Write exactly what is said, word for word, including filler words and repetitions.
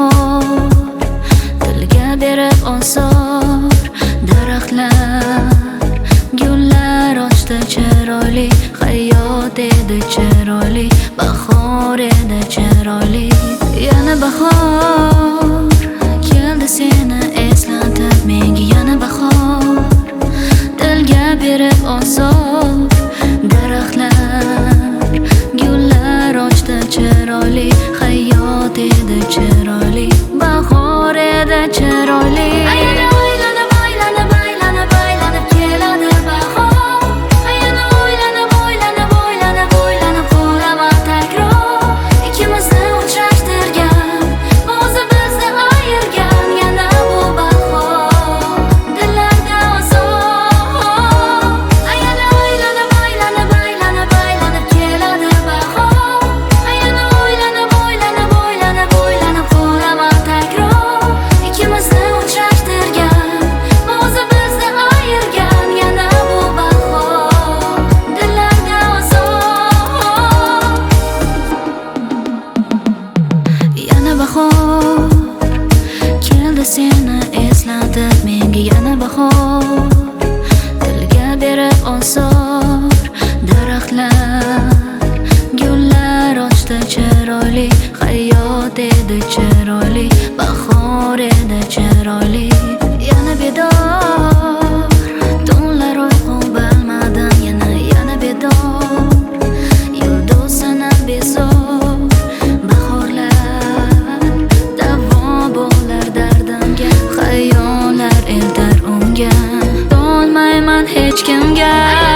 bahor dilga berib onsor daraxtlar gullar ochdi chiroyli hayot edi chiroyli bahor edi chiroyli yana bahor keldi seni eslatib menga yana bahor dilga berib onsor daraxtlar gullar ochdi chiroyli hayot edi chiroyli bahor edi chiroyli aylanib aylanib aylanib aylanib keladi bahor yana o'ylanib o'ylanib o'ylanib o'ylanib qolaman takror ikkimizni uchrashtirgan o'zi bizni ayirgan yana bu bahor dillarda ozor yana o'ylanib o'ylanib aylanib aylanib keladi bahor yana o'ylanib o'ylanib o'ylanib o'ylanib qolaman takror ikkimizni uchrashtirgan o'zi bizni ayirgan yana bu bahor dillarda ozor yana bahor keldi seni eslatib menga yana bahor dilga berib onsor daraxtlar gullar ochdi chiroyli hayot edi chiroyli bahor edi chiroyli yana bedor tunlar uyqu bilmadim yana yana bedor yulduz sanab bezor bahorlar davo bo'lar dardimga xayollar eltar unga dolmayman hech kimga